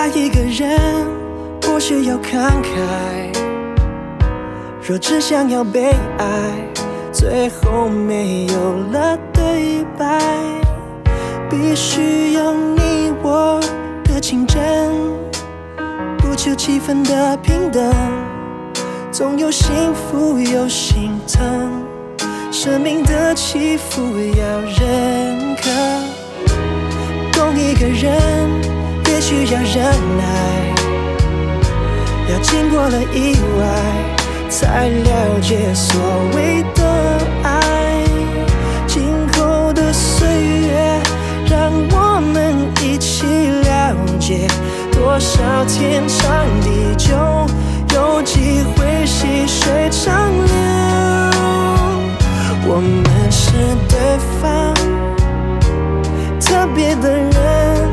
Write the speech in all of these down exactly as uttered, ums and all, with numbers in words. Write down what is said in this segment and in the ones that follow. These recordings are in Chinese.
爱一个人不需要慷慨，若只想要被爱，最后没有了对白。必须有你我的情真，不求气氛的平等，总有幸福有心疼，生命的起伏要认可。懂一个人也需要忍耐，要经过了意外，才了解所谓的爱。今后的岁月，让我们一起了解，多少天长地久，有机会细水长流。我们是对方特别的人，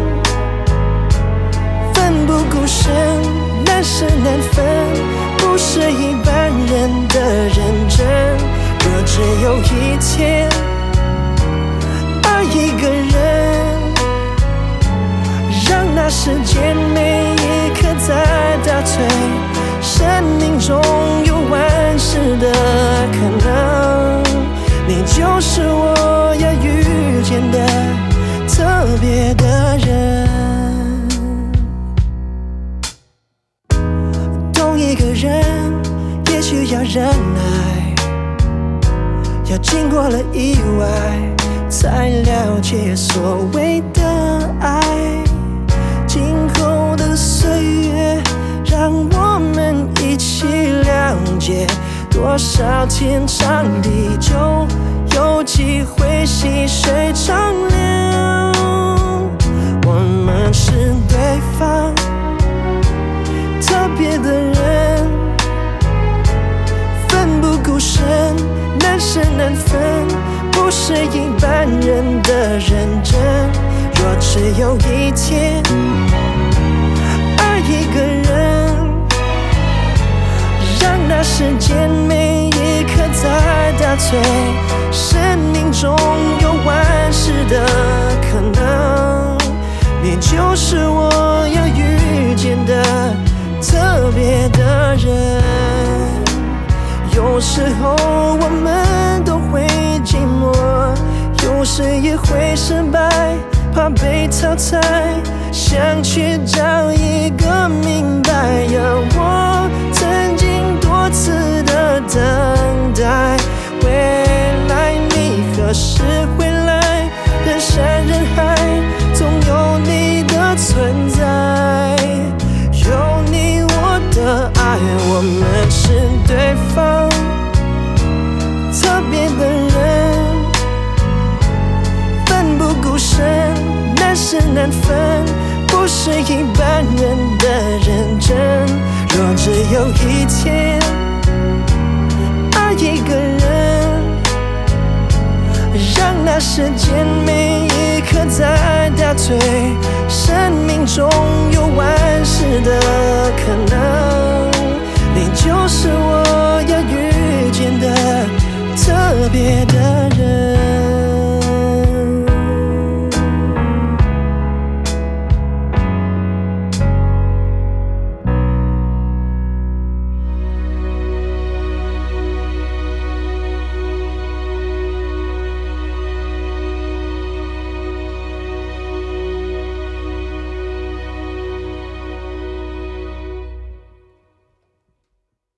奋不顾身，难舍难分，不是一般人的认真。若只有一天爱一个人，让那时间每一刻在倒退，生命中有万事的可能，你就是我要遇见的特别的人。懂一个人也需要忍耐，要经过了意外，才了解所谓的爱。今后的岁月，让我们一起了解，多少天长地久，有机会细水长流。我们是对方特别的人，奋不顾身，难舍难分，不是一般人的认真。若只有一天爱一个人，让那时间每一刻在倒退，生命中有万事的可能，你就是我要遇见的特别的人。有时候我们都会寂寞，有时也会失败，怕被淘汰，想去找一个明白。我曾经多次的等待，未来你何时回来？人山人海，总有你的存在，有你我的爱，我们是对方特别的人，奋不顾身，难舍难分，不是一般人的认真。若只有一天爱一个人，让那时间每一刻在倒退，生命中